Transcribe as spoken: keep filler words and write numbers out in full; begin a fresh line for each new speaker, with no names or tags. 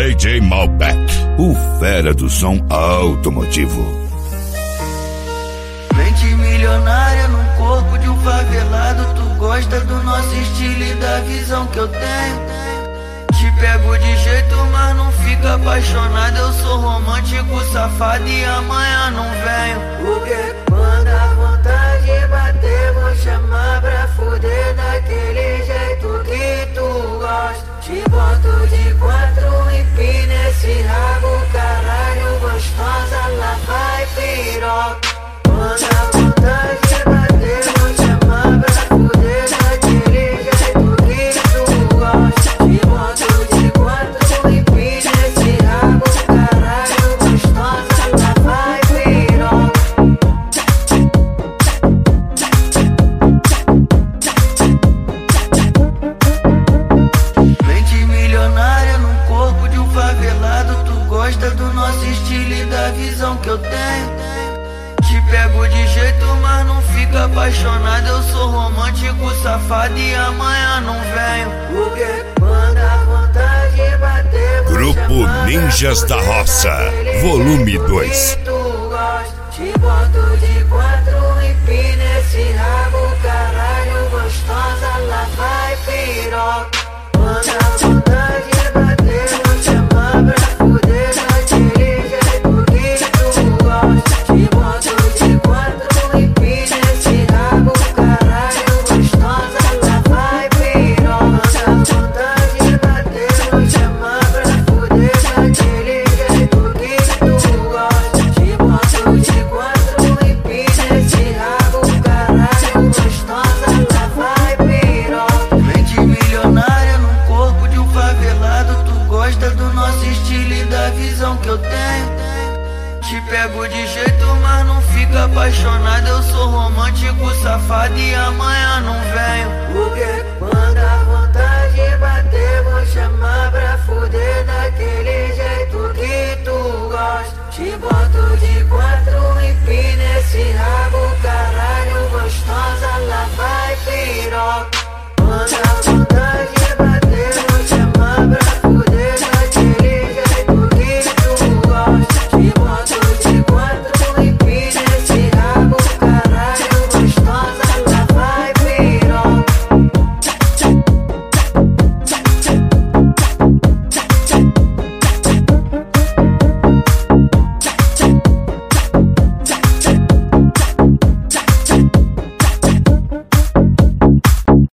D J Malbec, o fera do som automotivo.
Mente milionária no corpo de um favelado. Tu gosta do nosso estilo e da visão que eu tenho. Te pego de jeito, mas não fica apaixonado. Eu sou romântico, safado e amanhã não venho. Porque quando a vontade bater, vou chamar pra fuder daquele jeito que tu gosta. Te boto de quatro e pina esse rabo, caralho, gostosa, lá vai piroca. Quando a vontade bater, vou chamar pra fuder daquele jeito que tu gosta. Te boto de quatro e pina esse rabo, caralho, gostosa, lá vai piroca. Mente milionária no corpo de um favelado. Tu gosta do nosso estilo e da visão que eu tenho. Te pego de jeito, mas não fica apaixonado. Eu sou romântico, safado e amanhã não venho. Porque quando a vontade bater,
Grupo Ninjas da Roça, volume dois.
Te boto de quatro e pina esse rabo, caralho, gostosa, lá vai piroca. Quando a vontade bater, vou chamar pra fuder daquele jeito que tu gosta. Te boto de quatro e pina esse rabo, caralho, gostosa, lá vai piroca. Quando a vontade bater, vou chamar pra fuder daquele jeito que tu gosta. Te boto de quatro e pina esse rabo, caralho, gostosa, lá vai piroca. Mente milionária no corpo de um favelado. Tu gosta do nosso estilo e da visão que eu tenho. Te pego de jeito, mas não fica apaixonado. Eu sou romântico, safado e amanhã não venho. Porque